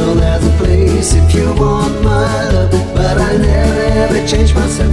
know there's a place if you want my love, but I never, ever change myself